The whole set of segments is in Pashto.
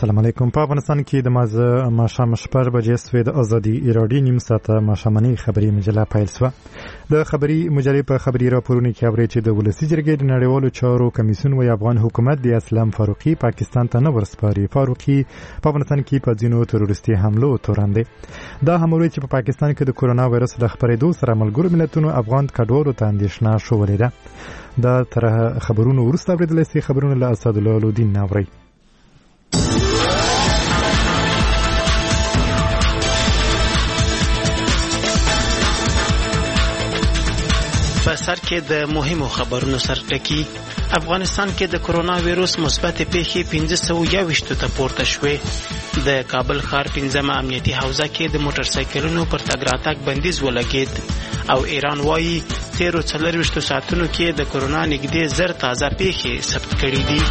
السلام علیکم. په افغانستان کې د ماښام 6 بجې سوې د ازادي راډیو نیم ساعته ماښامنۍ خبري مجله پیل شوه. د خبري مجلې په خبري راپورونو کې اوري چې د ولسي جرګې د نړیوالو چارو کمیسیون وی افغان حکومت د اسلام فاروقي پاکستان ته نه ورسپاري. فاروقي په افغانستان کې په ځینو تروریستي حملو تورن دي. دا حمله چې په پاکستان کې د کورونا وایرس د خپرېدو سره ملګرو ملتونو افغان کډوالو ته اندېښنه شولې ده. دا تر خبرونو وروسته اوریدل شي خبرونه له اسدالله الدین ناوري. په سر کې د مهمو خبرونو سرټکی. افغانستان کې د کرونا وایرس مثبت پیښې 1521 ته پورته شوې. د کابل ښار 15مه امنیتي حوزه کې د موټر سایکلونو پر تګ راتګ بندیز ولګېد او ایران وايي 13 ساعتونو کې د کرونا نږدې 1000 تازه پیښې ثبت کړې دي.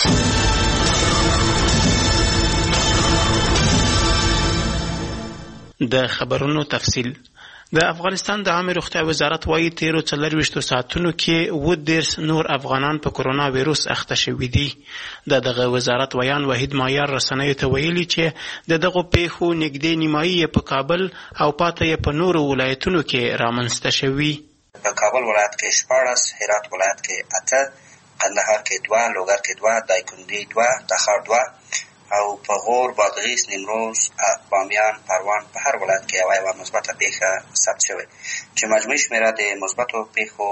د خبرونو تفصیل. د افغانستان د عامه روغتیا وزارت وايي 13 ساعتونو کې 19 نور افغانان په کرونا وایرس اخته شوي دي. دغه وزارت ویان وحید معیار رسنیو ته ویلي چې دغه پیښو نږدې نیمایي په کابل او پاته په نورو ولایتونو کې رامنځته شوي. په کابل ولایت کې 14، هرات ولایت کې 8، قندهار کې 2، لوګر کې 2، دایکنډي 2، تخار 2 او په غور، بادغیس، نیمروز، بامیان، پروان په هر ولایت کې یوه مثبته پیښه ثبت شوې چې مجموعي شمېره د مثبتو پیښو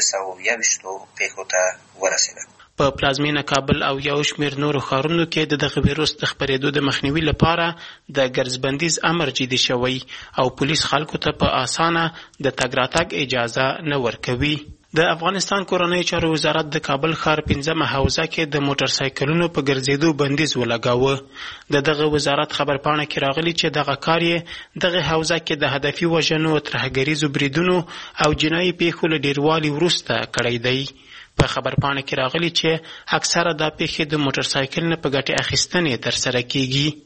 1520 پیښو ته ورسېده. په پلازمینه کابل او یو شمېر نورو ښارونو کې دغه ویروس د خپرېدو د مخنیوي لپاره د ګرځبندیز امر جدي شوی او پولیس خلکو ته په اسانه د تګ راتګ اجازه نه ورکوي. د افغانستان کورنۍ چارو وزارت د کابل ښار 15مه حوزه کې د موټر سایکلونو په ګرځېدو بندیز ولګاوه. دغه وزارت خبرپاڼه کې راغلي چې دغه کار یې دغه حوزه کې د هدفي وژنو، ترهګریزو بریدونو او جنایي پیښو له ډیروالي وروسته کړی دی. په خبرپاڼه کې راغلي چې اکثره دا پیښې د موټر سایکل نه په ګټې اخیستنې ترسره کیږي.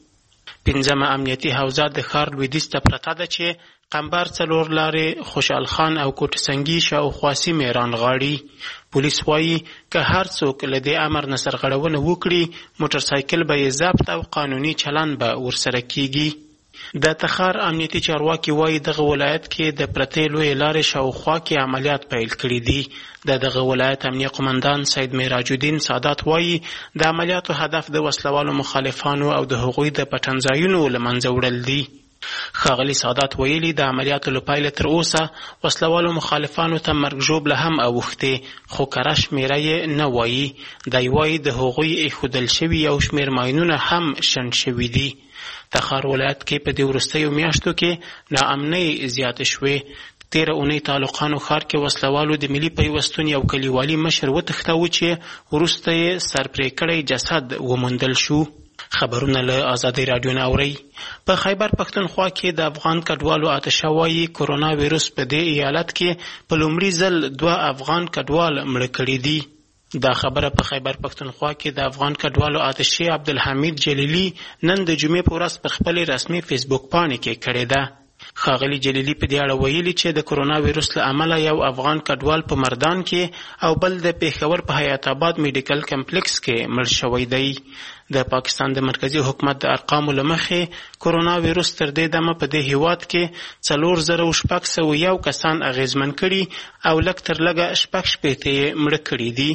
15مه امنیتي حوزه د ښار لویدیځ ته پرته ده چې قمبر، څلور لارې، خوشحال خان او کوټ سنګي شاوخوا سیمې رانغاړي. پولیس وایي که هر څوک له دې امر نه سرغړونه وکړي موټر سایکل به یې ضبط او قانوني چلن به ورسره کیږي. د تخار امنیتي چارواکي وایي دغه ولایت کې د پرتې لویې لارې شاوخوا کې عملیات پیل کړي دي. دغه ولایت امنیه قمندان سید معراج الدین سادات وایي د عملیاتو هدف د وسلوالو مخالفانو او د هغوی د پټنځایونو له منځه وړل دي. ښاغلي سادات ویلي د عملیاتو له پیله تر اوسه وسلوالو مخالفانو ته مرګ ژوبله هم اوښتې خو کره شمېره یې نه وایي. دی وایي د هغوی ایښودل شوي یو شمېر ماینونه هم شنډ شوي دي. تخار ولایت کې په دې وروستیو میاشتو کې ناامنۍ زیاتې شوې. تیره اونۍ تعلقانو ښار کې وسلوالو د ملي پیوستون یو کلیوالي مشر وتښتاوه چې وروسته یې سر پرې کړی جسد وموندل شو. خبرونه له ازادي راډیو نه اورئ. په خیبر پښتونخوا کې د افغان کډوالو آتشه وایي کرونا وایرس په دې ایالت کې په لومړي ځل 2 افغان کډوال مړه کړي دي. دا خبره په خیبر پښتونخوا کې د افغان کډوالو آتشي عبدالحمید جلیلی نن د جمعې په ورځ په خپل رسمي فیسبوک پاڼې کې کړې ده. ښاغلي جلیلی په دې اړه ویلي چې د کرونا وایرس له امله یو افغان کډوال په مردان کې او بل د پیښور په حیات آباد میډیکل کمپلیکس کې مړ شوی دی. د پاکستان د مرکزی حکومت د ارقامو له مخې کرونا وایرس تر دې دمه په دې هیواد کې 4601 کسان اغیزمن کړي او لږ تر لږه 6 مړه کړي دي.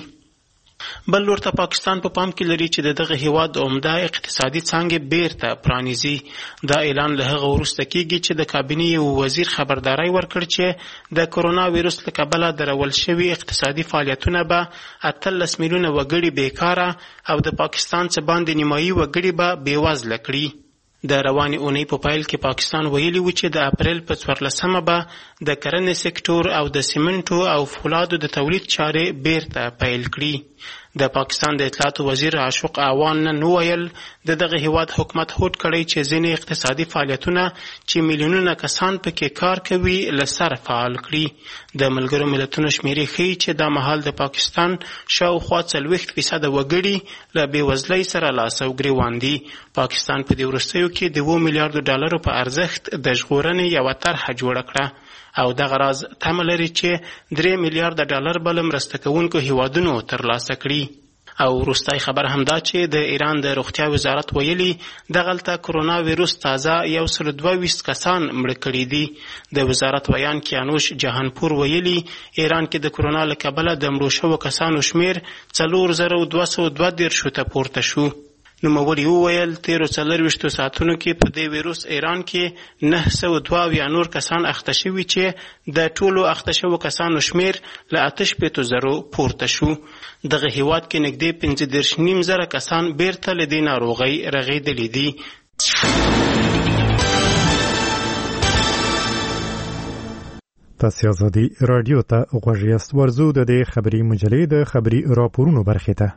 بل لور ته پاکستان په پام کې لري چې دغه هیواد عمده اقتصادي څانګې بیرته پرانیزي. دا اعلان له هغه وروسته کیږي چې د کابینې یو وزیر خبرداری ورکړ چې د کرونا وایرس له کبله درول شوي اقتصادي فعالیتونه به 18 میلیونه وګړي بیکاره او د پاکستان څخه باندې نیمایي وګړي به بېوزله کړي. د روانې اونۍ په پیل کې پاکستان ویلي و چې د اپریل په 14مه به د کرنې سکتور او د سیمنټو او فولادو د تولید چارې بیرته پیل کړي. د پاکستان د اطلاعاتو وزیر عاشق اعوان نن وویل دغه هیواد حکومت هوډ کړی چې ځینې اقتصادي فعالیتونه چې میلیونونه کسان پکې کار کوي له سره فعال کړي. د ملګرو ملتونو شمیرې ښیي چې دا مهال د پاکستان شاوخوا 40% وګړي له بېوزلۍ سره لاس او ګرېوان دي. پاکستان په دې وروستیو کې د 2 میلیارډو ډالرو په ارزښت د ژغورنې یوه طرحه جوړه کړه او دغه راز تمه لري چې 3 میلیارډ ډالر به له مرسته کوونکو هیوادونو ترلاسه کړي. او وروستی خبر همدا چې د ایران د روغتیا وزارت ویلي دغلته کرونا ویروس تازه 122 کسان مړه کړي دي. د وزارت ویان کیانوش جهانپور ویلي ایران کې د کرونا له کبله د مړو شوو کسانو شمیر 4222 ته پورته شو. نوموړي وویل تیرو 24 ساعتونو کې په دې ویروس ایران کې 902 نور کسان اخته شوي چې د ټولو اخته شوو کسانو شمیر له 850 پورته شو. دغه هیواد کې نږدې 15.5 کسان بیرته له دې ناروغۍ رغېدلي دي. تاسو ازادي رادیو ته غوږ یاست. ورزو د دې خبري مجلې د خبري راپورونو برخه ته.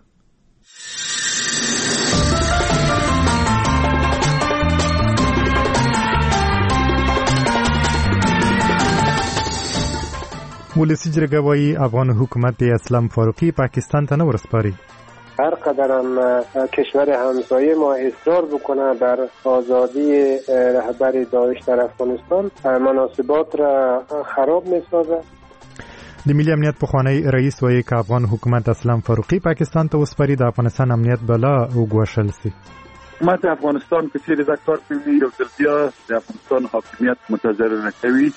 ولسی جرګه وايي افغان حکومت د اسلام فاروقی پاکستان ته نه ورسپاري. هر قدرم کشور همسایه ما اصرار بکنه بر آزادی رهبر داعش در افغانستان مناسبات را خراب می‌سازد. د ملي امنیت پخوانی رئیس وایي که افغان حکومت اسلام فاروقی پاکستان ته وسپاري د افغانستان امنیت بلا وګوښل سي. حکومت افغانستان که چیرې دا کار کوي یو ځل بیا د افغانستان حاکمیت متضرر کوي.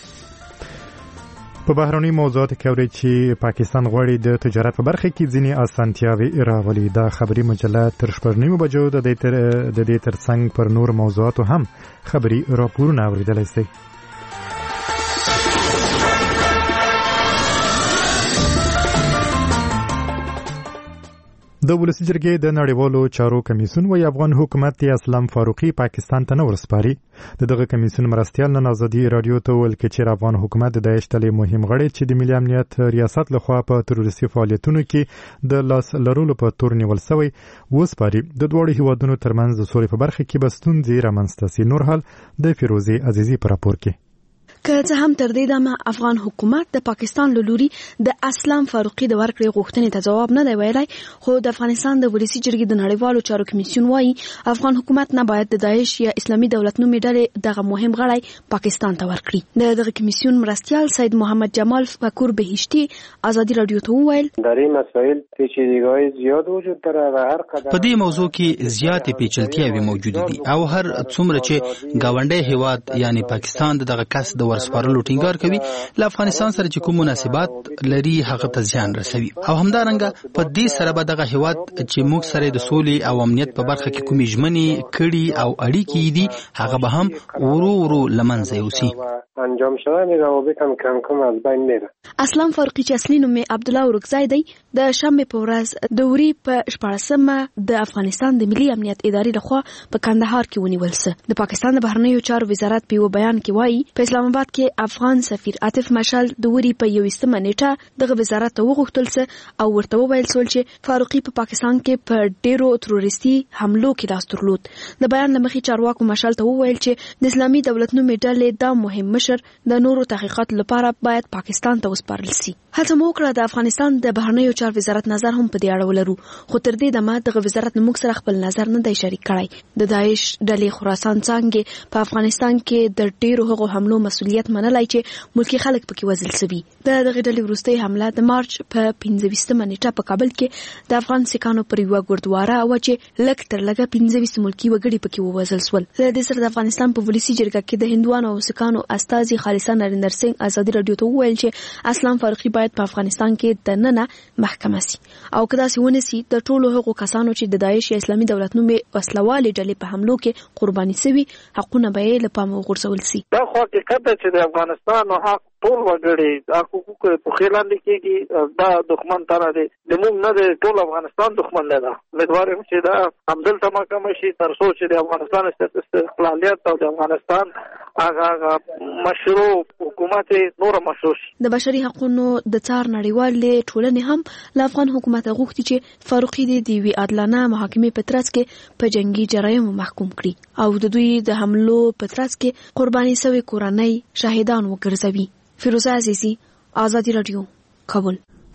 په بهرني موضوعات کې اوري چې پاکستان غواړي د تجارت په برخه کې ځینې اسانتیاوي راولي. دا خبري مجله تر 9 بجو د دې ترڅنګ پر نور موضوعاتو هم خبري راپورونه اوریدلای شئ. د ولسی جرګې د نړیوالو چارو کمیسیون وایي افغان حکومت د اسلام فاروقی پاکستان ته نه ورسپاري. دغه کمیسیون مرستیال نن ازادي رادیو ته ویل چې افغان حکومت د داعش ډلې مهم غړي چې د ملي امنیت ریاست لخوا په تروریستي فعالیتونو کې د لاس لرلو په تور نیول شوی وسپاري. د دوه هیوادونو ترمنځ د سولې په برخه کې بستونځي رامنځته سي. نور حال د فیروزي عزیزی پر راپور کې. که څه هم تر دې دمه افغان حکومت د پاکستان له لوري د اسلام فاروقی د ورکړې غوښتنې ته جواب نه دی ویلی، خو د افغانستان د ولسی جرګې د نړیوالو چارو کمیسیون وایي افغان حکومت نه باید د داعش یا اسلامي دولت نومې ډلې دغه مهم غړی پاکستان ته ورکړي. دغه کمیسیون مرستیال سید محمد جمال فکور بهشتی ازادي رادیو ته وویل در این مسائل پیچیدگی‌های زیاد وجود داره و هر قدر په دې موضوع کې زیاتې پیچلتیاوې موجود دي او هر څومره چې گاونډي هیواد یعنی پاکستان دغه کس د ورسپارلو ټینګار کوي له افغانستان سره چې کوم مناسبات لري هغه ته زیان رسوي او همدارنګه په دې سره به دغه هیواد چې موږ سره د سولې او امنیت په برخه کې کومې ژمنې کړي او اړیکې دي هغه به هم ورو لمنځه یوسي. انجام شدن روابط هم کم کم از بین میره. اسلام فاروقی چې اصلي نوم یې عبدالله ورکزی دی د شنبې په ورځ د وري په 14مه د افغانستان د ملي امنیت ادارې لخوا په کندهار کې ونیول شو. د پاکستان د بهرنیو چارو وزارت په یو بیان کې وایي په اسلام آباد کې افغان سفیر عاطف مشال د وري په 21مه نیټه دغه وزارت ته وغوښتل شو او ورته وویل شو چې فاروقی په پاکستان کې په ډیرو تروریستي حملو کې لاس درلود. د بیان لمخې چارواکو مشال ته وویل چې د اسلامي دولت نومې ډلې دا مهم د نورو تحقیقات لپاره باید پاکستان ته وسپارل شي. هڅه مو وکړه د افغانستان د بهرنیو چارو وزارت نظر هم په دې اړه ولرو، خو تر دې دمه دغه وزارت موږ سره خپل نظر نه دی شریک کړی. د داعش ډلې خراسان څنګه په افغانستان کې د ډیرو هغو حملو مسؤلیت منلای چې ملکی خلک پکې وژل شوي. دغه ډلې وروستۍ حمله د مارچ په 15مه نیټه په کابل کې د افغان سکانو پر یو ګردواره او چې لږ تر لږه 15 ملکی وګړي پکې ووژل شول. د دې سره د افغانستان په ولسی جرګه کې د هندوانو او سکانو استازي خالصه نریندر سنگ ازادي رادیو ته وویل چې اسلام فاروقی باید په افغانستان کې د ننه محکمه سي او که داسې ونه سي د ټولو هغو کسانو چې د داعش یا اسلامي دولت نومې وسلوالې ډلې په حملو کې قرباني شوي حقونه به یې له پامه وغورځول سي. دا خو حقیقت دی چې د افغانستان حق ټول وګړي حقوق په خیر لاندې کېږي. دا دښمن تر دی د موږ نه دی، ټول افغانستان دښمن دی. امیدوار یم چې دا همدلته محکمه شي تر څو چې د افغانستان استقلالیت او د افغانستان هغه مشروع حکومت نور مشروع شي. د بشري حقوقو د څار نړیوالې ټولنې هم له افغان حکومت غوښتي چې فاروقی د یوې عادلانه محاکمې په ترڅ کې په جنگي جرایمو محکوم کړي او د دوی د حملو په ترڅ کې قرباني شوی کورنۍ شاهدان وګرځوي. فیروزه عزیزی، آزادی رادیو، کابل.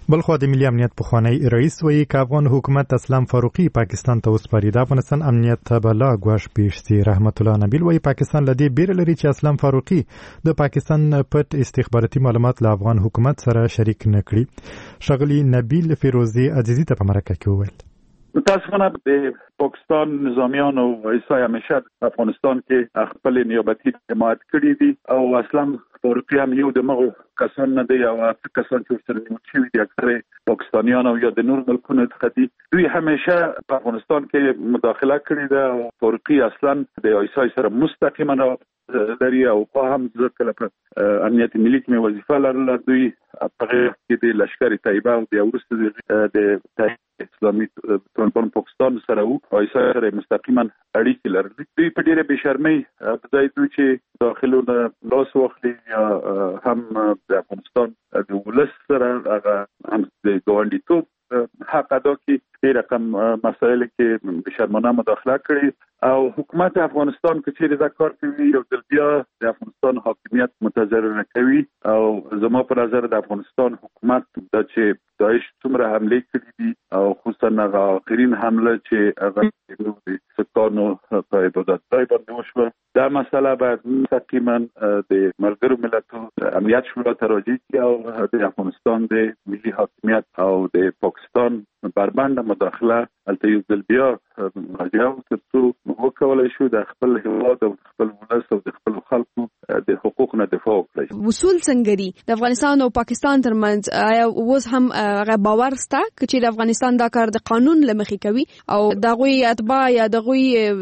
بلخو د ملي امنیت پخوانی رئیس وایي ک افغان حکومت اسلام فاروقي پاکستان ته وسپاري د افغانستان امنیت ته بلا غواش پیش سي. رحمت الله نبیل وایي پاکستان لدی بیر لري چې اسلام فاروقي د پاکستان پټ استخباراتي معلومات له افغان حکومت سره شریک نکړي. شغلی نبیل فیروزی عزیزی ته په مرکه کې وویل متاسفانه د پاکستان نظامیان او ایسای همیشه افغانستان کې خپل نیابتي حمایت کړی دي او اسلام فاروقي هم یو د مغو کسان نه دی او کسان چې سره نیول شوي دي اکثره پاکستانیان او یا د نور ملکونو څخه دي. دوی همیشه په افغانستان کې مداخله کړې ده او فاروقي اصلا د ایسای سره مستقیما لري او په هم ځکه په امنیت ملي کې وظیفه لرله. دوی په کې د لشکر طیبه او د ورسته د اسلامي طالبان پاکستان سره او ایسای سره مستقیما اړیکې لري. دوی په ډیره بشرمۍ بدای دوی چې داخلونه لاس واخلي هم د افغانستان د ولس سره هغه هم د ګاونډیتوب حق ادا کړي. ډېر رقم مسایل کې بشرمانه مداخله کړي او حکومت افغانستان کې چې دا کار کوي یو ځل بیا د افغانستان حاکمیت متضرر کوي او زما په نظر د افغانستان حکومت د چې داعش څومره حمله کړې دي او خصوصا هغه آخرین حمله چې هغه د سکانو په عبادت ځای باندې وشوه دا مسله باید مستقیما د ملګرو ملتونو امنیت شورا ته راجع کړي او د افغانستان د ملي حاکمیت او د پاکستان بربنده مداخله البته یو ځل بیا راځي ترڅو وکولای شو د خپل هیواد او خپل ولس او د خپل خلکو د حقوقو دفاع وکړي. وصول څنګه دي د افغانستان او پاکستان ترمنځ آیا اوس هم هغه باور شته چې د افغانستان دا کار د قانون لمخې کوي او دغه اتباع یا دغه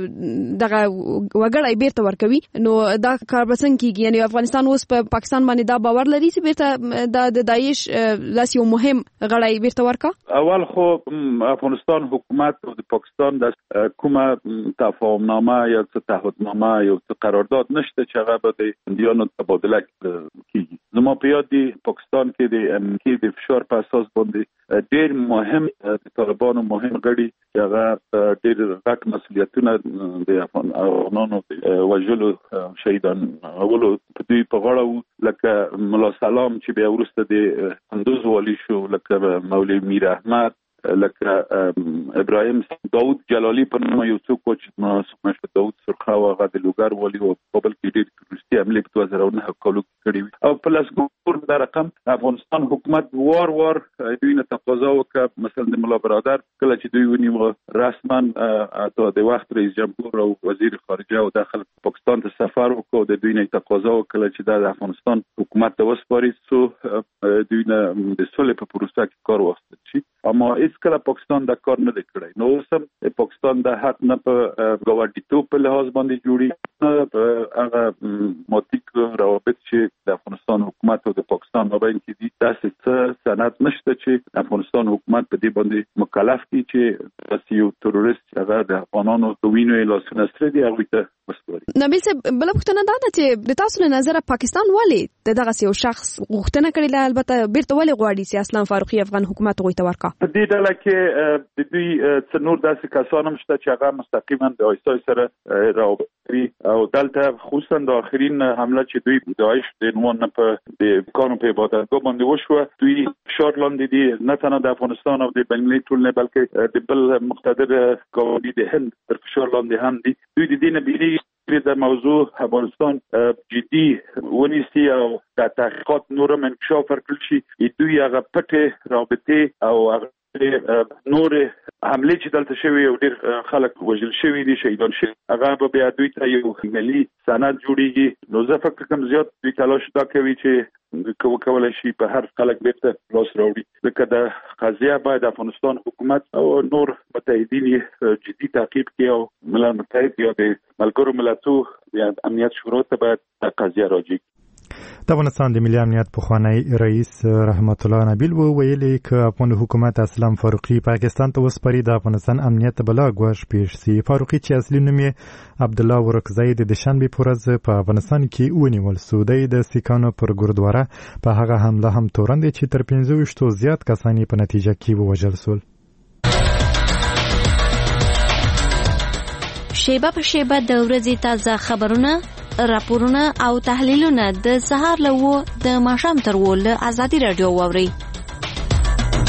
وګړي بیرته ورکوي نو دا کار به څنګه کیږي؟ یعنی افغانستان اوس په پاکستان باندې دا باور لري چې بیرته د داعش لاس یو مهم غړی بیرته ورکا؟ اول خو افغانستان حکومت او د پاکستان د کومه تفاهمنامه یا تعهدنامه یا قرارداد نشته چې هغه به د اندیانو تبادله کیږي. زما په یاد دی پاکستان کې د امنیتي د فشار په اساس باندې ډېر مهم د طالبانو مهم غړي چې هغه ډېر غټ مسؤلیتونه د افغانانو وژلو شهیدان اولو په دوی په غاړه لکه ملا سلام چې بیا وروسته د کندوز والی شو، لکه مولوي میر احمد، لکه ابراهیم داود جلالی په نوم یو څوک چې مشهور داود سرخاو هغه د لوګر والی او کابل کې ډېر تروریستي حملې په 2009 کال کې کړې وي او پلس ګور دا رقم افغانستان حکومت وار دوی نه تقاضا وکړه مثلا د ملا برادر کله چې دوی ونیو رسما د وخت رئیس جمهور او وزیر خارجه او داخل پاکستان ته سفر وکړ د دوی نه تقاضا وکړه چې د افغانستان حکومت ته وسپاري څو دوی نه د صلح په پروسه کې کار واخیستل شي. اما هیڅ کله پاکستان دا کار نه کړی. نو اوس پاکستان د حق نه په ګاونډیتوب په لحاظ باندې جوړي نه په هغه ماتیک روابط چې د افغانستان حکومت او د پاکستان مابین کې دي داسې څه سند نشته چې افغانستان حکومت په دې باندې مکلف دي چې داسې یو تروریست هغه د افغانانو د وینو لاسونه سره دي هغوی ته وسپاري. نبیل صاحب بله پوښتنه دا ده چې د تاسو له نظره پاکستان ولې د دغسې یو شخص غوښتنه کړې ده البته بیرته ولې غواړي چې اسلام فاروقي افغان حکومت هغوی ته ورکړي؟ په دې ډله کې د دوی څه نور داسې کسان هم شته چې هغه مستقیما د ایسای سره روابط لري او دلته خصوصا د آخرین حمله چې دوی داعش د عنوان نه په د کانو په عبادتګاه باندې وشوه دوی فشار لاندې دي نه تنها د افغانستان او د بین‌المللي ټولنې بلکې د بل مقتدر ګاونډي د هند تر فشار لاندې هم دي. دوی د دې نه بیریږي د موضوع افغانستان جدي ونیسي او د تحقیقات نورم انکشاف ورکړل شي. دوی هغه پټې رابطې او هغه نور حمله چې دلته شوی او ډېر خلک وژل شوي دي شهیدان شوي هغه به بیا دوی ته یو ملي سند جوړیږي. نو زه فکر کوم زیات دوی تلاش دا کوي چې وکولای شي په هر خلک بیرته لاس راوړي ځکه د قضیه باید افغانستان حکومت او نور متحدین جدي تعقیب کړي او ملل متحد یا د ملګرو ملتونو یا امنیت شورا ته باید قضیه راجع د افغانستان د ملي امنیت پخوانی رئیس رحمت الله نبیل ویلي چې افغان حکومت اسلام فاروقي پاکستان ته وسپاري د افغانستان امنیت بلا غواش پیښ سي. فاروقي چې اصلي نوم یې عبدالله ورکزی د شنبه په ورځ په افغانستان کې ونیول شو. د سیکانو پر ګردواره په هغه حمله هم تورن دي چې تر 15 زیات کسان په نتیجه کې ووژل شول. شیبه په شیبه د ورځې تازه خبرونه راپورونه او تحلیلونه د سهار له 9 د ماښام تر 10 له ازادي رادیو واوري.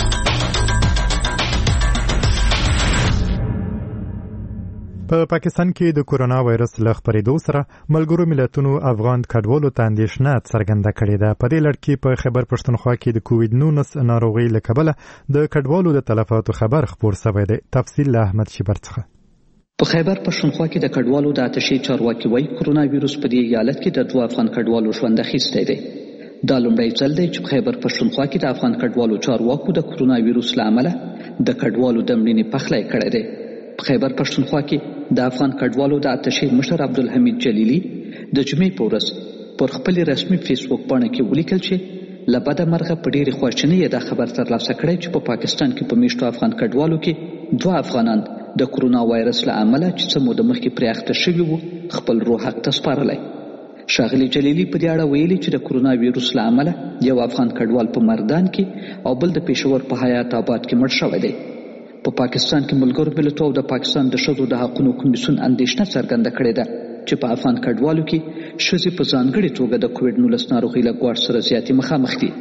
په پاکستان کې د کورونا وایرس له خپرېدو سره ملګرو ملتونو افغان کډوالو ته اندېښنه څرګنده کړې ده. په دې لړ کې په خیبر پښتونخوا کې د کووډ-19 ناروغۍ له کبله د کډوالو د تلفاتو خبر خپور شوی دی. تفصیل له احمد شیبر څخه. په خیبر پښتونخوا کې د کډوالو د آتشي چارواکي وایي کورونا وایرس په دې ایالت کې د 2 افغان کډوالو ژوند اخیستی دی. دا لومړی ځل دی چې په خیبر پښتونخوا کې د افغان کډوالو چارواکو د کورونا وایرس له امله د کډوالو د مړینې پخلی کړی دی. په خیبر پښتونخوا کې د افغان کډوالو د آتشي مشر عبدالحمید جلیلی د جمعې په ورځ پر خپل رسمي فیسبوک باندې کې ولیکل چې له بده مرغه په ډېرې خواشینۍ دا خبر ترلاسه کړی چې په پاکستان کې په میشتو افغان کډوالو کې 2 افغانان د کورونا وایرس له امله چې څه موده مخکې پرې اخته شوي وو خپل روح حق ته سپارلی. ښاغلي جلیلی په دې اړه ویلي چې د کورونا وایرس له امله یو افغان کډوال په مردان کې او بل د پېښور په حیات آباد کې مړ شوی دی. په پاکستان کې ملګرو ملتونو او د پاکستان د ښځو د حقونو کمیسیون اندېښنه څرګنده کړې ده چې په افغان کډوالو کې ښځې په ځانګړې توګه د کووډ-19 ناروغۍ له ګواښ سره زیاتې مخامخ دي.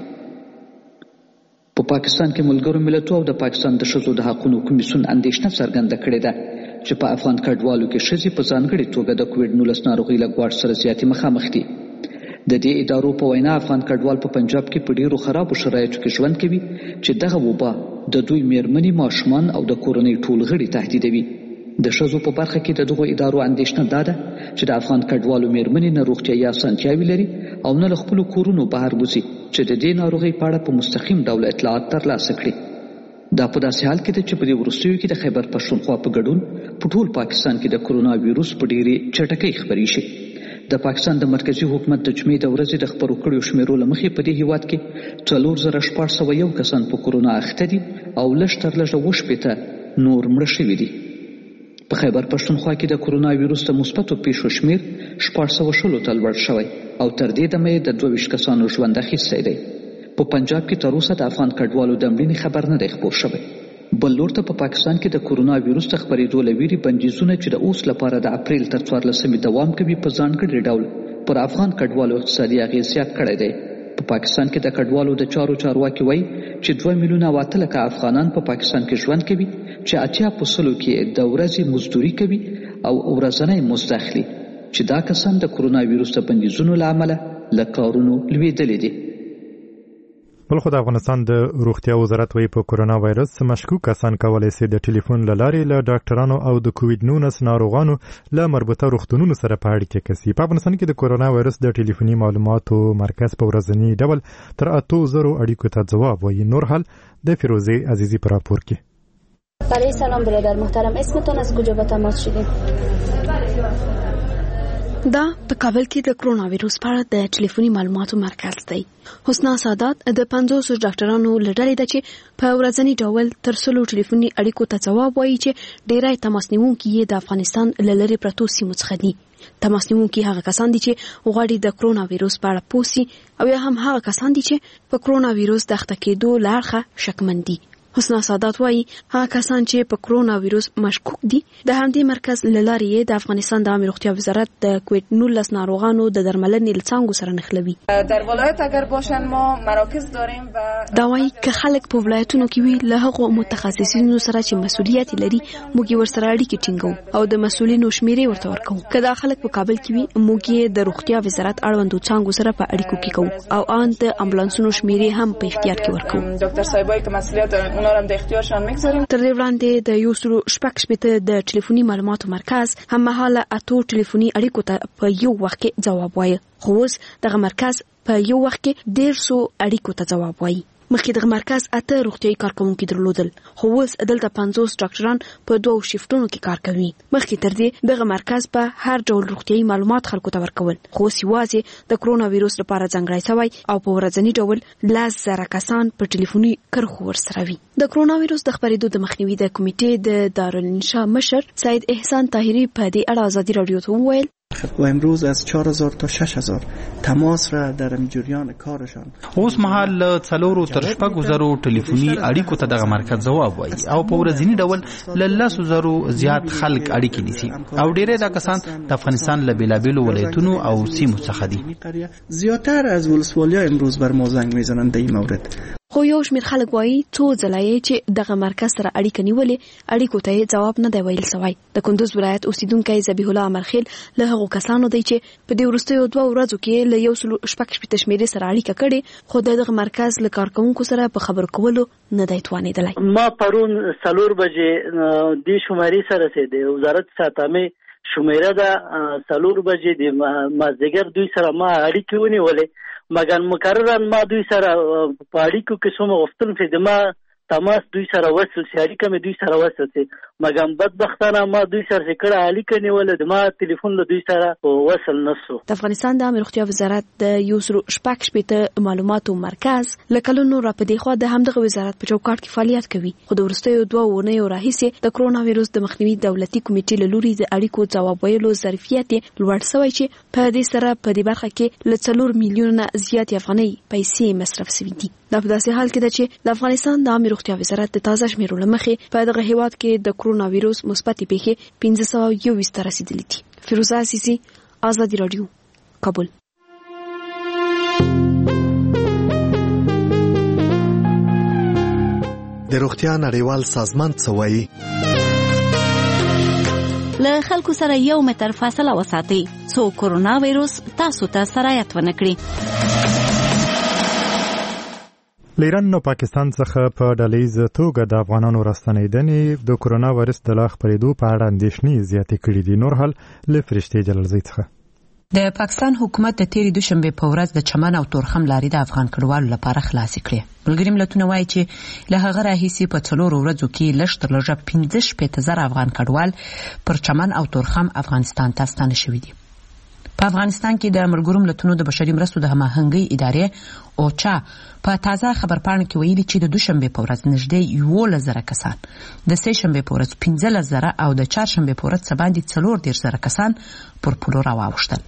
په پاکستان کې ملګرو ملتونو او د پاکستان د ښځو د حقونو کمیسیون اندېښنه څرګنده کړې ده چې په افغان کډوالو کې ښځې په ځانګړې توګه د کووډ-19 ناروغۍ له ګواښ سره زیاتې مخامخ دي. د دې ادارو په وینا افغان کډوال په پنجاب کې په ډیرو خرابو شرایطو کې ژوند کوي چې دغه وبا د دوی میرمنې ماشومان او د کورنۍ ټول غړي تهدیدوي. د ښځو په برخه کې د دغو ادارو اندېښنه دا ده چې د افغان کډوالو میرمنې نه روغتیایي اسانتیاوې لري او نه له خپلو کورونو بهر وځي چې د دې ناروغۍ په اړه په مستقیم ډول اطلاعات ترلاسه کړي. دا په داسې حال کې ده چې په دې وروستیو کې د خیبر پښتونخوا په ګډون په ټول پاکستان کې د کورونا وایرس په ډېرې چټکۍ خپرې شي. د پاکستان د مرکزی حکومت د جمعې د ورځې د خپرو کړیو شمیرو له مخې په دې هیواد کې 4601 کسان په کورونا اخته دي او لږ تر لږه 2 نور مړه شوي دي. په خیبر پښتونخوا کې د کورونا وایرس د مثبتو پیښو شمیر 416 ته لوړ شوی او تر دې دمه یې د 22 کسانو ژوند اخیستی دی. په پنجاب کې تر اوسه د افغان کډوالو د مړینې خبر نه دی خپور شوی. بل لور ته په پاکستان کې د کورونا وایرس د خپرېدو له ویرې بندیزونه چې د اوس لپاره د اپریل تر 14 دوام کوي په ځانګړي ډول پر افغان کډوالو اقتصادي اغېز زیات کړی دی. په پاکستان کې د کډوالو د چارواکي وایي چې 2 میلیونه 8 لکه افغانان په پاکستان کې ژوند کوي چې 80% کې د ورځې مزدوري کوي او ورځنی مزد اخلي چې دا کسان د کورونا وایرس د بندیزونو له امله له کارونو لوېدلي دي. بل خو د افغانستان د روغتیا وزارت وایي په کورونا وایرس مشکوک کسان کولی شي د ټلیفون له لارې له ډاکټرانو او د کووډ-19 ناروغانو له مربوطه روغتونونو سره په اړیکه کې شي. په افغانستان کې د کورونا وایرس د ټلیفوني معلوماتو مرکز په ورځنی ډول تر 8000 اړیکو ته ځواب وایي. نور حال د فیروزه عزیزی پر راپور کې. برای سلام برادر محترم، اسمتون از کجا به تماس شدید؟ دا په کابل کې د کرونا وایرس په اړه د ټلیفوني معلوماتو مرکز دی. حسنا سادات د 500 ډاکټرانو لړۍ ده چې په ورځنی ډول تر 100 ټلیفوني اړیکو ته ځواب وایي چې ډیری تماس نیونکي یې د افغانستان له لرې پرتو سیمو څخه دي. تماس نیونکي هغه کسان دي چې غواړي د کرونا وایرس په اړه پوه سي او یا هم هغه کسان دي چې په کرونا وایرس د اخته کېدو له اړخه شکمن دي. حسنا سادات وایي هغه کسان چې په کرونا وایرس مشکوک دي د همدې مرکز له لارې د افغانستان د عامه روغتیا وزارت د کووډ-19 ناروغانو د درملنې له څانګو سره نښلوي. در ولایت اگر باشن ما مراکز داریم و دا وایي که خلک په ولایتونو کې وي له هغو متخصصینو سره چې مسؤلیت لري موږ ورسره اړیکې ټینګو او د مسؤلینو شمیرې ورته ورکوو. که دا خلک په کابل کې وي موږ یې د روغتیا وزارت اړوندو څانګو سره په اړیکو کې کوو او ان د امبولانسونو شمیرې هم په اختیار کې ورکوو. ډاکټر صاحبای که مسؤلیت دارن اونا هم د اختیارشان میگذاریم. تر دې وړاندې د 116 د ټلیفوني معلوماتو مرکز هم مهاله 8 ټلیفوني اړیکو ته په یو وخت کې ځواب وایي. خو اوس دغه مرکز په یو وخت کې 150 اړیکو ته ځواب وایي. مخکې دغه مرکز 8 روغتیایي کارکوونکي درلودل خو اوس دلته 50 ډاکټران په 2 شیفټونو کې کار کوي. مخکې تر دې دغه مرکز په هر ډول روغتیایي معلومات خلکو ته ورکول خو اوس یوازې د کرونا وایرس لپاره ځانګړی شوی او په ورځنی ډول 10,000 کسان په ټلیفوني کرښو ورسره وي. د کرونا وایرس د خپرېدو د مخنیوي د کمیټې د دارالانشا مشر سید احسان طاهری په دې اړه ازادي رادیو ته وویل و امروز از 4000 تا 6000 تماس را در جریان کارشان اوس مهال له 4 تر 5,000 ټلیفوني اړیکو ته دغه مرکز ځواب وایي او په ورځنی ډول له 10,000 زیات خلک اړیکې نیسي او ډیری دا کسان د افغانستان له بیلابیلو ولایتونو او سیمو څخه دي. زیاتر از ولسوالی‌ها امروز بر ما زنگ میزنند در این مورد. خو یو شمېر خلک وایي څو ځله یې چې دغه مرکز سره اړیکه نیولې اړیکو ته یې ځواب نه دی ویل سوی. د کندوز ولایت اوسیدونکی ذبیح الله امرخیل له هغو کسانو دی چې په دې وروستیو 2 ورځو کې له 1.6 شمېرې سره اړیکه کړې خو دغه مرکز له کارکوونکو سره په خبرو کولو نه دی توانېدلی. ما پرون 4 بجې دې شمارې سره سي د وزارت ساتمه شمیره ده 4 بجې د مازدیګر دوی سره ما اړیکې ونیولې مګر مکررن ما دوی سره په اړیکو کې څومره غوښتل چې د ما تماس دوی سره وصل شي اړیکه مې دوی سره وصل شي مګر بدبختانه ما دوی سره کړه اړیکه نیول د ما ټلیفون له دوی سره وصل نشو. د افغانستان د روغتیا وزارت د 1.6 معلوماتو مرکز لکلونو را پدې خو د همدغه وزارت په چوکاټ کې فعالیت کوي خو د ورستیو 2 ونیو راهیسې د کرونا وایروس د مخنیوي دولتي کمیټې له لوري د اړیکو ځواب ویلو ظرفیت لوړ شوی چې په دې سره په دې برخه کې له 4 میلیونه زیات افغاني پیسې مصرف شوي دي. دا په داسې حال کې ده چې د افغانستان د روغتیا وزارت د تازه شمیرو لمخې په دغه هیواد کې د کرونا وایروس مثبت پیښې 1521 ته رسیدلې دي. فیروزه عزیزی، آزادی رادیو، کابل. د روغتیا نړیوال سازمان څه وایي؟ له خلکو سره 1 متر فاصله وساتئ څو کرونا وایروس تاسو ته سرایت ونه کړي. ایران نو پاکستان څخه په ډلهییز توګه د افغانانو راستنیدنې د کرونا وایرس د لا خپرېدو په اړه اندېښنې زیاتې کړې دي. نور حال له فرشتې جلالزۍ څخه د پاکستان حکومت د تیرې دوشنبه په ورځ د چمن او تورخم لارې د افغان کډوالو لپاره خلاصې کړې. ملګري ملتونه وایي چې له هغه راهیسې په 4 ورځو کې لږ تر لږه 15,000 افغان کډوال پر چمن او تورخم افغانستان ته ستانه شوي دي. په افغانستان کې د ملګرو ملتونو د بشري مرستو د هماهنګۍ ادارې اوچا په تازه خبرپاڼه کې ویلي چې د دوشنبه په ورځ نږدې 11,000 کسان، د سه شنبه په ورځ 15,000 او د چهارشنبه په ورځ باندې 14,000 کسان پر پلو راوښتل.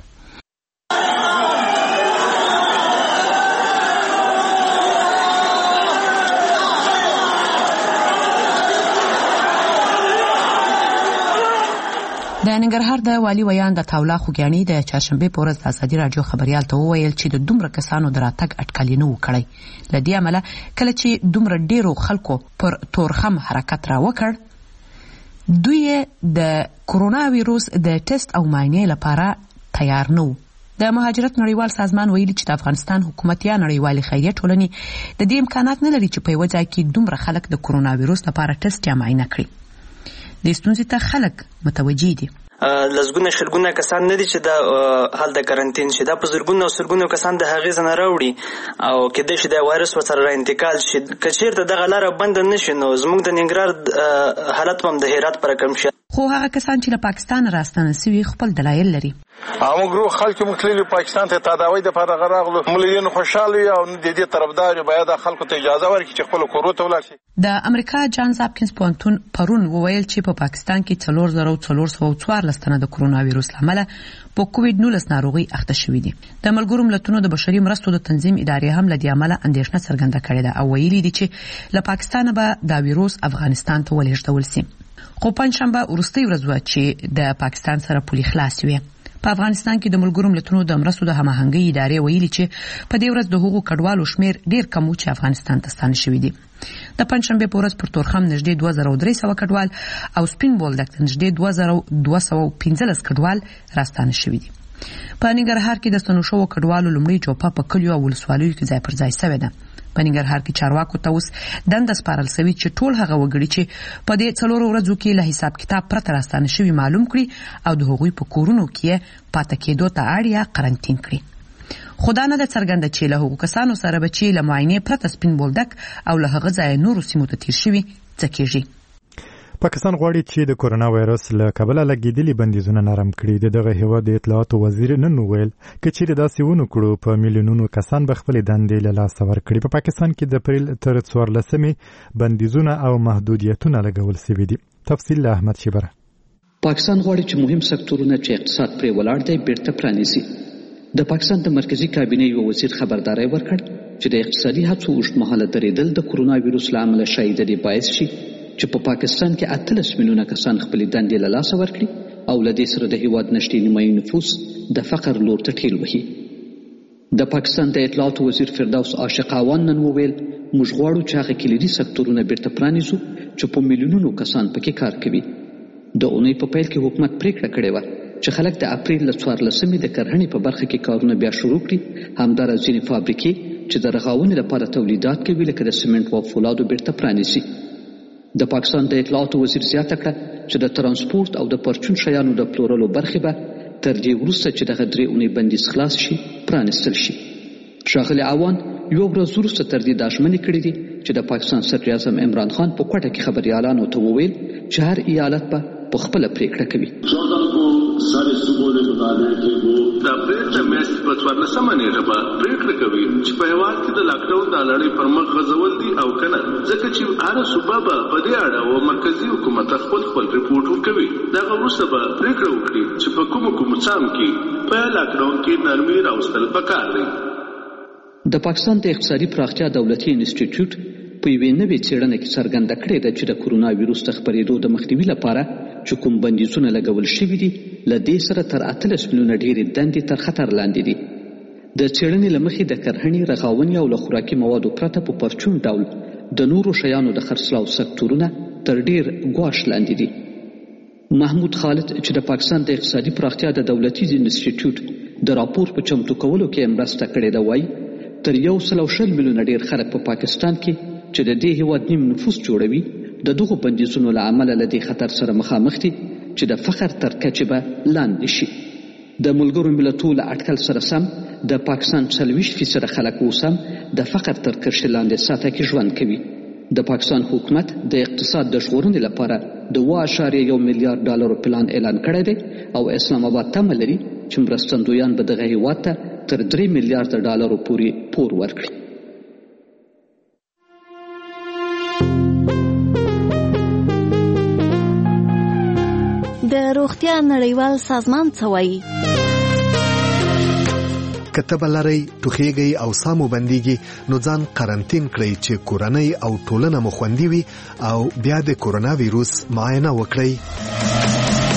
د ننګرهار د والي ویان د تاولا خوګیانی د چهارشنبه په ورځ د ازادي رادیو خبريال ته وویل چې د دومره کسانو د راتګ اټکل نه وکړي. لدې عمله کله چې دومره ډیرو خلکو پر تورخم حرکت را وکړ دوی د کرونا وایروس د ټیسټ او معاینې لپاره تیار نه وو. د مهاجرت نړیوال سازمان ویلي چې د افغانستان حکومت یا نړیوال خیریه ټولنې د دې امکانات نه لري چې په یو ځای کې دومره خلک د کرونا وایروس لپاره ټیسټ یا معاینه کړي. د ستونزې ته خلک متوجي دي. لزګونه شلګونه کسان نه دي چې د حال د کرنټین شي، دا په زرګونو او سرګونو کسان د هغې څخه راوړي او کېدای شي د وایرس ورسره را انتقال شي. که چېرته دغه لاره بنده نه شي نو زموږ د ننګرهار حالت هم د هرات په رقم شي. خو هغه کسان چې له پاکستان راستانه سوي خپل دلایل لري. موږ روح خلک مختلف پاکستان ته تداوی د لپاره راغلو، مليون خوشاله او د دې طرفدار باید خلکو ته اجازه ورکړي چې خپل کورو ته ولاړ شي. د امریکا جانز هاپکینز پونتون پرون وویل چې په پاکستان کې 4,414 تنه د کرونا وایروس لامل په کووډ-19 ناروغي اخته شوي دي. د ملګرو ملتونو د بشري مرستو د تنظیم ادارې هم لدې عمله اندېښنه څرګنده کړې ده او ویلي دي چې له پاکستان به دا وایروس افغانستان ته ولېږدول شي. خو پنځشنبه وروستۍ ورځ وه چې د پاکستان سره پولې خلاص وي. په افغانستان کې د ملګرو ملتونو د مرستو د هماهنګۍ ادارې ویلي چې په دې ورځ د هغو کډوالو شمیر ډیر کم و چې افغانستان ته ستانه شوي دي. د پنځشنبې په ورځ پر تورخم نږدې 2,300 کډوال او سپین بولدک نږدې 2,215 کډوال راستانه شوي دي. په ننګرهار کې د ستنو شوو کډوالو لومړی چوپه په کلیو او ولسوالیو کې ځای پر ځای شوې ده. په ننګرهار کې چارواکو ته اوس دنده سپارل شوې چې ټول هغه وګړي چې په دې 4 ورځو کې له حساب کتاب پرته راستانه شوي معلوم کړي او د هغوی په کورونو کې پاتې کېدو ته اړ یا قرنټین کړي. خدا نه د څرګنده چې له هغو کسانو سره به چې له معاینې پرته سپین بولدک او له هغه ځایه نورو سیمو ته تیر شوي څه کېږي. پاکستان غواړي چې د کرونا وایرس له کبله لګېدلي بندیزونه نرم کړي. دغه هیواد د اطلاعاتو وزیر نن وویل که چیرې داسې ونه کړو په میلیونونو کسان به خپلې دندې له لاسه ورکړي. په پاکستان کې د اپریل تر 14 بندیزونه او محدودیتونه لګول شوي دي. تفصیل له احمد شیبره. پاکستان غواړي چې مهم سکتورونه چې اقتصاد پرې ولاړ دی بیرته پرانیسي. د پاکستان د مرکزی کابینې یو وزیر خبرداری ورکړ چې د اقتصادي هڅو اوږدمهاله درېدل د کرونا وایروس له امله شاید د دې باعث شي چې په پاکستان کې 18 میلیونه کسان خپلې دندې له لاسه ورکړي او له دې سره د هیواد نږدې نیمایي نفوس د فقر لور ته ټیل وهي. د پاکستان د اطلاعاتو وزیر فردوس عاشق اعوان نن وویل موږ غواړو چې هغه کلیدي سکتورونه بیرته پرانیزو چې په میلیونونو کسان پکې کار کوي. د اونۍ په پیل کې حکومت پریکړه کړې وه چې خلک د اپریل له 14مې د کرهڼې په برخه کې کارونه بیا شروع کړي. همداراز ځینې فابریکې چې د رغاونې لپاره تولیدات کوي لکه د سمنټ او فولادو بیرته پرانیسي. د پاکستان د اطلاعاتو وزیر زیاته کړه چې د ترانسپورت او د پرچون شیانو د پلورلو برخې به تر دې وروسته چې دغه 3 اونۍ بندیز خلاص شي پرانیستل شي. ښاغلي اعوان یو ورځ وروسته تر دې دا ژمنې کړې دي چې د پاکستان صدر اعظم عمران خان په کوټه کې خبریالانو ته وویل چې هر ایالت به په خپله پریکړه کوي. د اپریل د میاشتې په 14مه نیټه به پریکړه کوي چې په هېواد کې د لاکډاون د لړۍ پر مخ غځول دي او که نه، ځکه چې هره صوبه به په دې اړه او مرکزي حکومت خپل ریپورټ ورکوي. دغه وروسته به پریکړه وکړي چې په کومو څام کې په لاکډاون کې نرمي راوستل پکار دی. د پاکستان د اقتصادي پراختیا دولتي انسټیټیوټ په یوې نوې څېړنه کې څرګنده کړې ده چې د کرونا ویروس د خپرېدو د مخنیوي لپاره چې کوم بندیزونه لګول شوي دي له دې سره تر 18 میلیونه ډېرې دندې تر خطر لاندې دي. د څېړنې له مخې د کرهڼې، رغاونې او له خوراکي موادو پرته په پرچون ډول د نورو شیانو د خرڅلاو سکتورونه تر ډېر ګواښ لاندې دي. محمود خالد چې د پاکستان د اقتصادي پراختیا د دولتي انسټیټیوټ د راپور په چمتو کولو کې مرسته کړې ده وایي تر 120 میلیونه ډېر خلک په پاکستان کې چې د دې هېواد نیم نفوس جوړوي د دغو بندیزونو له امله له دې خطر سره مخامخ دي چې د فقر تر کچې به لاندې شي. د ملګرو ملتونو له اټکل سره سم د پاکستان 40% خلک اوس هم د فقر تر کرښې لاندې سطح کې ژوند کوي. د پاکستان حکومت د اقتصاد د ژغورنې لپاره د 2.1 میلیارډ ډالرو پلان اعلان کړی دی او اسلام آباد تمه لري چې مرستندویان به دغه هېواد ته تر 3 میلیارډ ډالرو پورې پور ورکړي. د روغتیا نړیوال سازمان څه وایي؟ که تبه لرئ، ټوخیږئ او ساه مو بندیږي نو ځان قرنطین کړئ چې کورنۍ او ټولنه مو خوندي وي او بیا د کرونا ویروس معاینه وکړئ.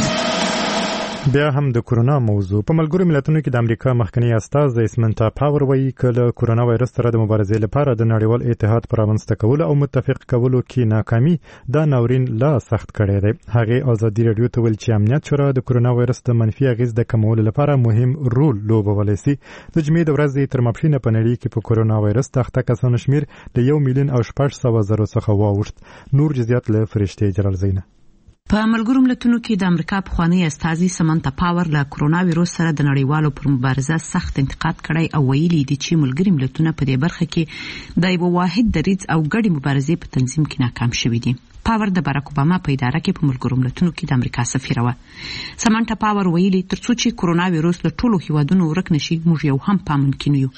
بیا هم د کرونا موضوع په ملګرو ملتونو کې د امریکا مخکنی استازی اسمنتا پاور وایي چې له کرونا وایرس سره د مبارزې لپاره د نړیوال اتحاد پر رامنځته کولو او متفق کولو کې ناکامي د ناورین لا سخت کړی دی. هغه ازادي رادیو ته ویل چې امنیت شورا د کرونا وایرس د منفي اغیز د کمولو لپاره مهم رول لوبولی شي. د جمعې د ورځې تر ماپښینه په نړۍ کې په کرونا وایرس د اخته کسانو شمیر د 1,600,000 څخه واوښت. نور جزئیات له فرشته جلال زینه. په ملګرو ملتونو کې د امریکا پخوانی استازي سمنتا پاور له کرونا ویروس سره د نړیوالو پر مبارزه سخت انتقاد کړی او ویلي دي چې ملګري ملتونه په دې برخه کې د یو واحد دریځ او ګډې مبارزې په تنظیم کې ناکام شوي دي. پاور د باراک اوباما په اداره کې په ملګرو ملتونو کې د امریکا سفیره وه. سمنتا پاور ویلي ترڅو چې کرونا ویروس له ټولو هیوادونو ورک نشي موږ یو هم پامنکین یو.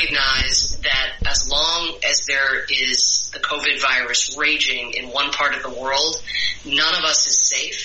As long as there is the COVID virus raging in one part of the world, none of us is safe.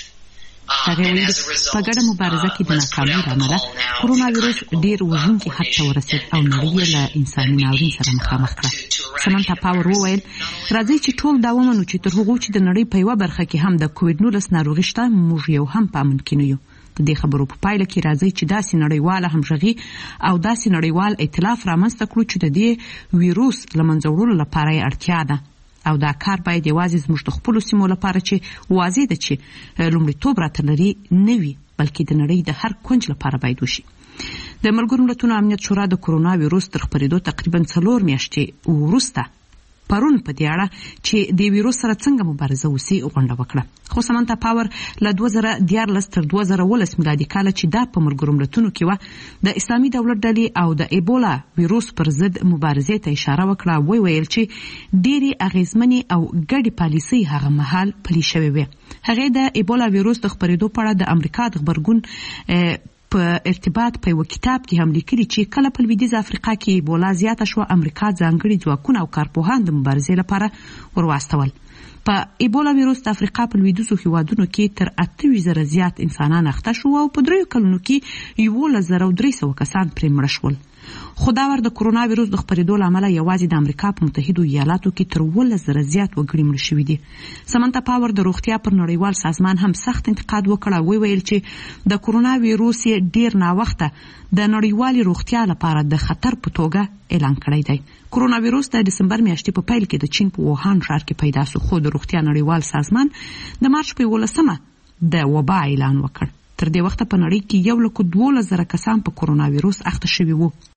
په ګډه مبارزه کې د ناکامۍ له امله کرونا ویروس ډېر وژونکي حد ته ورسېد او نړۍ یې له انساني ناورین سره مخامخ کړه. سمنتا پاور وویل راځئ چې ټول دا ومنو چې تر هغو چې د نړۍ په یوه برخه کې هم د کووډ-19 ناروغي شته موږ یو هم پامنکین یو. د دې خبرو په پایله کې راځي چې داسې نړیواله همغږي او داسې نړیوال ائتلاف رامنځته کړو چې د دې ویروس له منځه وړلو لپاره یې اړتیا ده او دا کار باید یوازې زموږ د خپلو سیمو لپاره چې واضح ده چې لومړیتوب راته لري نه وي بلکې د نړۍ د هر کونج لپاره باید وشي. د ملګرو ملتونو امنیت شورا د کرونا ویروس تر خپرېدو تقریبا 4 میاشتې وروسته پرون په دې اړه چې د ویروس سره څنګه مبارزه وسی غونډه وکړه. خو سمنتا پاور له 2014 تر 2019 میلادي کال چې دا په ملګرو ملتونو کې و د اسلامي دولت ډلې او د ایبولا ویروس پر ضد مبارزې ته اشاره وکړه. ویل چې ډېری اغیزمنې او ګډې پالیسۍ هغه مهال پلي شوې وې. هغه د ایبولا ویروس د خپرېدو په اړه د امریکا د خبرګون په ارتباط په یو کتاب کې هم لیکلي چې کله په لویدیځ افریقا کې ایبولا زیاته شوه امریکا ځانګړي ځواکونه او کارپوهان د مبارزې لپاره ورواستول. په ایبولا ویروس د افریقا په لویدیځو هیوادونو کې تر 28,000 زیات انسانان اخته شو او په 3 کلونو کې 11,300 کسان پرې مړه شول. خو دا ور د کرونا وایروس د خپرېدو له امله یوازې د امریکا په متحدو ایالاتو کې تر 12,000 زیات وګړي مړه شوي دي. سمنتا پاور د روغتیا پر نړیوال سازمان هم سخت انتقاد وکړ او ویل چې د کرونا وایروس ډیر ناوخته د نړیوالې روغتیا لپاره د خطر په توګه اعلان کړی دی. کرونا وایروس د دسمبر میاشتې په پیل کې د چین په ووهان ښار کې پیدا شو، خو د روغتیا نړیوال سازمان د مارچ په 11 د وبا اعلان وکړ. تر دې وخته په نړۍ کې 112,000 کسان په کرونا وایروس اخته شوي وو.